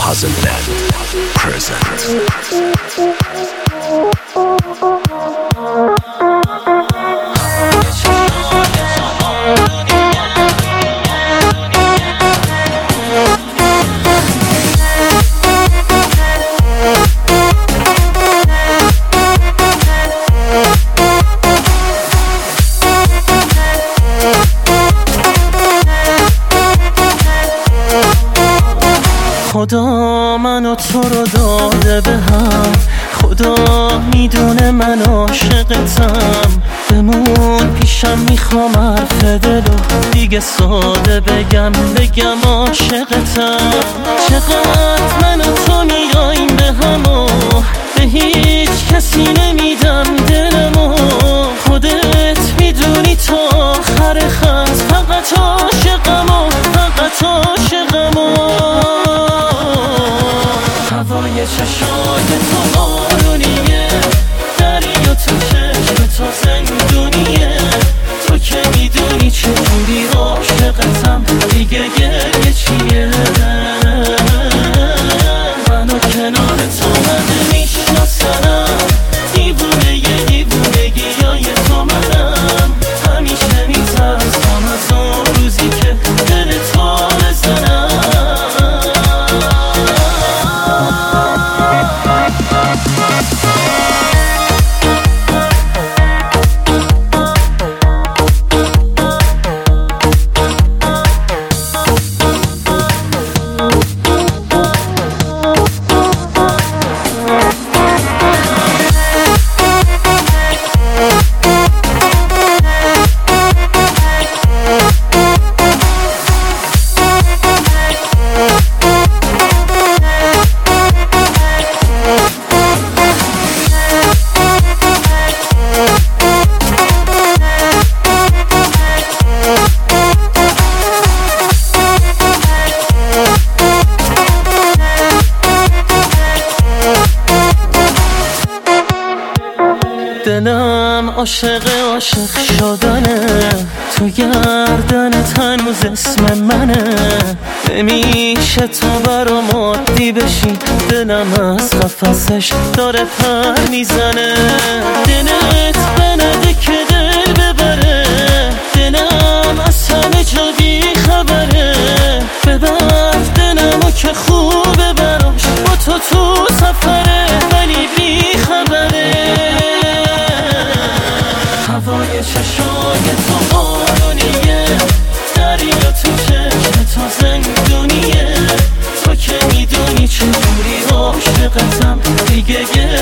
Puzzleland presents خدا منو تو رو داده به هم، خدا میدونه من عاشقتم. بمون پیشم میخوام حرف دلو دیگه ساده بگم عاشقتم. چقدر من و تو میاییم به همو، به هیچ کسی نمیدم دلمو. خودت میدونی تا آخر خط فقط عاشقمو، فقط عاشقمو. هوای چشای تو بارونیه، دریا تو چشم تو زندونیه. تو که میدونی چجوری عاشقتم، دیگه گریه چیه؟ منو کنار تو من میشناسنم، دیوونگی های تو منم. همیشه میترسم از اون روزی که دل تو بزنم. دلم عاشق شدنه، تو گردنت هنوز اسم منه. نمیشه تو برام عادی بشی، دلم از قفسش داره پر میزنه. دلت بنده که دل ببره، دلم از همه جا بی خبره. ببر دلمو که خوبه براش، با تو سفره ولی بی خبره. هوای چشای تو بارونیه، دریا تو چشم تو زندونیه. تو که میدونی چجوری عاشقتم، دیگه